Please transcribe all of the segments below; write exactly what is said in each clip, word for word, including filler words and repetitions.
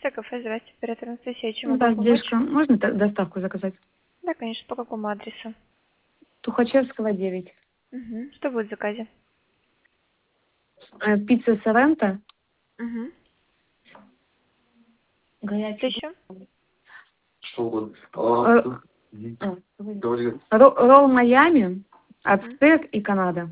Почта, кафе, здрасте, оператор Анастасия, чем Ну могу да, помочь? девушка, можно т- доставку заказать? Да, конечно, по какому адресу? Тухачевского, девять. Угу. Что будет в заказе? Э, пицца Соренто. Угу. Что Горячий. еще? Что угодно. Э, А, а, говори. ро- Ролл Майами, Угу. Ацтек и Канада.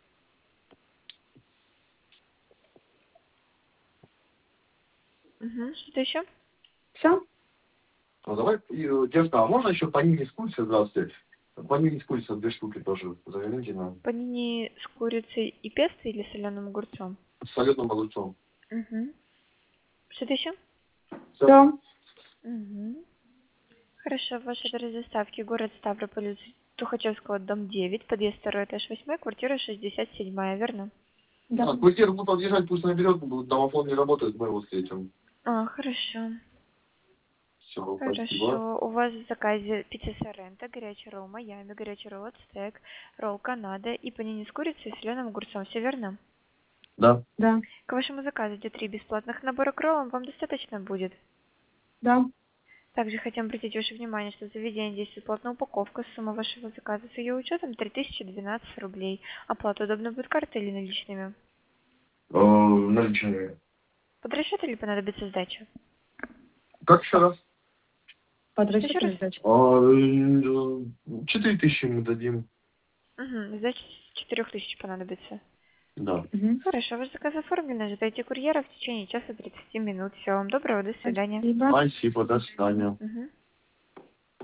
Угу. Что-то еще? Все? Ну, давай, и, э, девушка, а можно еще панини с курицей, здравствуйте? Панини с курицей две штуки тоже заверните нам. Панини с курицей и песто или соленым огурцом? С соленым огурцом. Угу. Что-то еще? Все. Угу. Хорошо, ваш адрес доставки, город Ставрополь, улица Тухачевского, дом девять, подъезд второй, этаж восьмой, квартира шестьдесят семь, верно? Да. А, квартиру буду подъезжать, пусть наберет, домофон не работает, мы его встретим. А, хорошо. Все, спасибо. Хорошо. У вас в заказе пицца Соренто, горячий ролл Майами, горячий ролл Ацтек, ролл Канада и панини с курицей и соленым огурцом. Все верно? Да. Да. К вашему заказу идет три бесплатных набора к роллам. Вам достаточно будет? Да. Также хотим обратить ваше внимание, что в заведении действует платная упаковка. Сумма вашего заказа с ее учетом три тысячи двенадцать рублей. Оплата удобно будет картой или наличными? Э, наличные. Под расчет или понадобится сдача? Как еще раз? Под Что еще раз? расчет сдачи. А, э, Четыре тысячи мы дадим. Угу, сдача четырех тысяч понадобится. Да. Угу. Хорошо, ваш заказ оформлен. Ожидайте курьера в течение часа тридцати минут. Всего вам доброго, до свидания. Спасибо. Спасибо, до свидания. Угу.